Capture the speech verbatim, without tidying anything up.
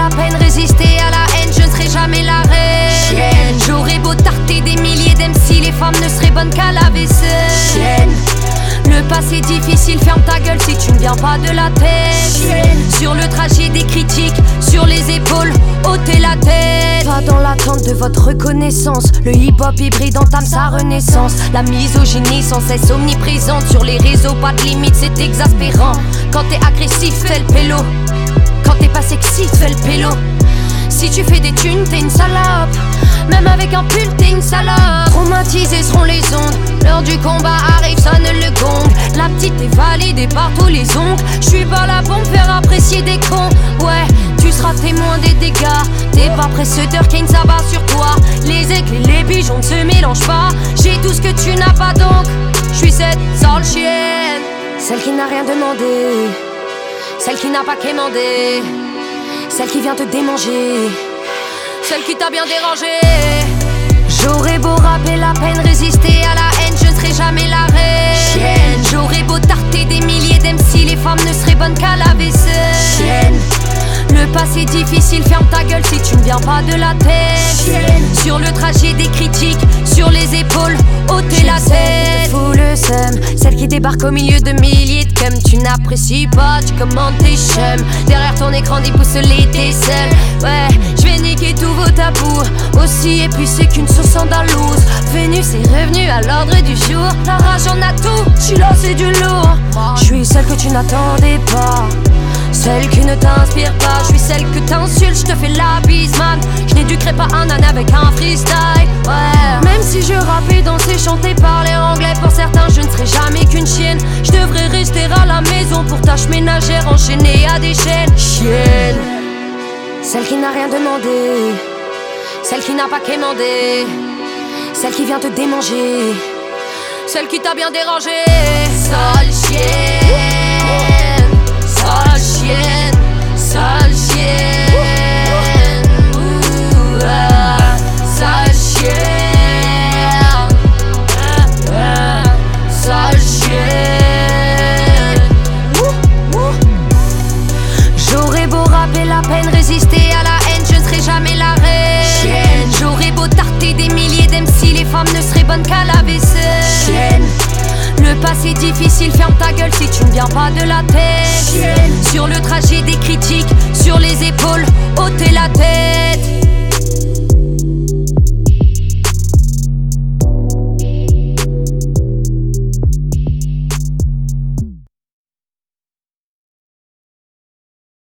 la peine, résister à la haine, je ne serai jamais la reine. Chienne. J'aurais beau tarter des milliers d'M C, les femmes ne seraient bonnes qu'à la vaisselle. Chienne. Le passé difficile, ferme ta gueule si tu ne viens pas de la tête. Chienne. Sur le trajet des critiques, sur les épaules, ôtez la tête. Pas dans l'attente de votre reconnaissance, le hip-hop hybride entame sa renaissance. La misogynie sans cesse omniprésente, sur les réseaux pas de limite, c'est exaspérant. Quand t'es agressif, fais le pélo. Quand t'es pas sexy, fais le pélo. Si tu fais des thunes, t'es une salope. Même avec un pull, t'es une salope. Traumatisés seront les ondes, l'heure du combat arrive, sonne le gong. La petite est validée par tous les ongles. J'suis pas là pour me faire apprécier des cons. Ouais, tu seras témoin des dégâts. T'es pas précédeur, Kane ça va sur toi. Les aigles et les pigeons ne se mélangent pas. J'ai tout ce que tu n'as pas donc j'suis cette sale chienne. Celle qui n'a rien demandé, celle qui n'a pas quémandé, celle qui vient te démanger, celle qui t'a bien dérangé. J'aurais beau rapper la peine, résister à la haine, je ne serai jamais la reine. Chienne. J'aurais beau tarter des milliers d'M C, les femmes ne seraient bonnes qu'à la vaisselle. Chienne. Le passé difficile, ferme ta gueule si tu ne viens pas de la tête. Chienne. Sur le trajet des critiques, sur les épaules, ôtez la tête. Fous le seum, celle qui débarque au milieu de milliers de cums. Tu n'apprécies pas, tu commandes tes chums. Derrière ton écran des pouces les décèles. Ouais, je vais niquer tous vos tabous. Aussi épicé qu'une sauce andalouse. Vénus est revenue à l'ordre du jour. La rage en a tout, tu là c'est du lourd. Je suis celle que tu n'attendais pas, celle qui ne t'inspire pas. Je suis celle que t'insultes, je te fais la bise man. Je n'éduquerai pas un âne avec un freestyle. Ouais. Même si je rappe et danser, chanter, parler anglais, pour certains je ne serai jamais qu'une chienne. Je devrais rester à la maison pour tâches ménagères, enchaînées à des chaînes. Chienne. Celle qui n'a rien demandé, celle qui n'a pas quémandé, celle qui vient te démanger, celle qui t'a bien dérangé. Sale chienne, sale chienne, sale chienne, ouh, ah, sale chienne, ah, ah, sale chienne. Ouh, ouh. J'aurais beau rapper la peine, résister à la haine, je ne serai jamais la reine. Chienne. J'aurais beau tarter des milliers d'M C, les femmes ne seraient bonnes qu'à la vaisselle. Chienne. Le passé difficile, ferme ta gueule si tu ne viens pas de la tête. Chienne. Sur le trajet des critiques, sur les épaules, ôtez la tête.